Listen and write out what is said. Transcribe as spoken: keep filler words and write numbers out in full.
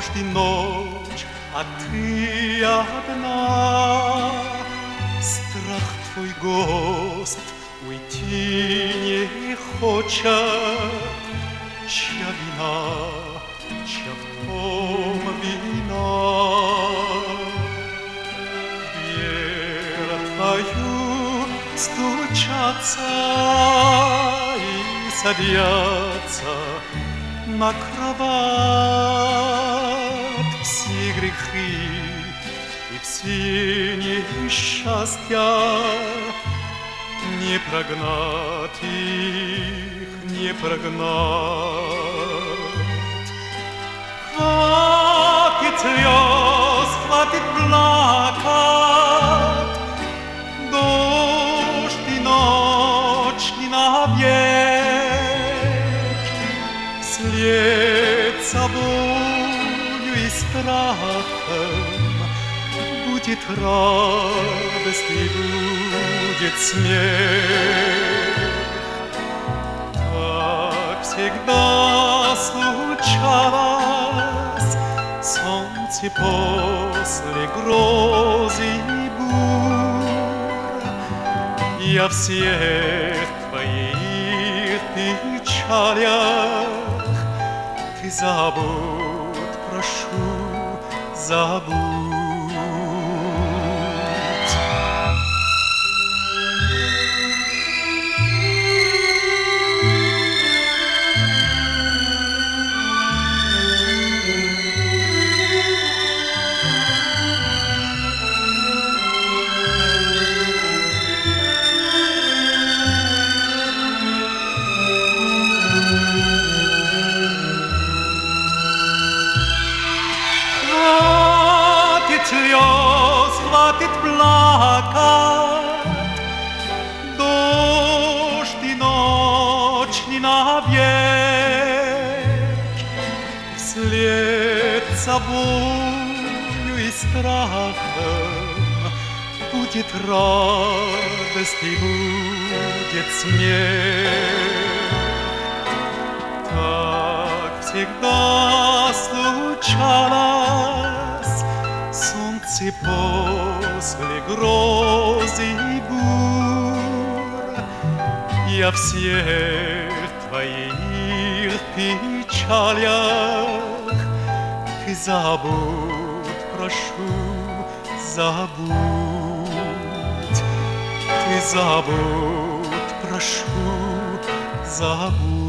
дождь и ночь, а ты одна. Страх твой гость уйти не хочет, чья вина, чья в том вина. В дверь твою стучатся и садятся на кровать все грехи и все несчастья. Не прогнать их, не прогнать. Хватит слез, хватит плакать, дождь и ночь не навек. Вслед собою и страхом будет радость и будет смех. Так всегда случалось, солнце после грозы и бур. Я всех твоих печалях ты забудь, прошу, забудь. Слез хватит плакать, дождь и ночь не навек. Вслед собою и страхом будет радость и будет смех. Так всегда случалось, солнце после грозы и бур. Я всех твоих печалях ты забудь, прошу, забудь. Ты забудь, прошу, забудь.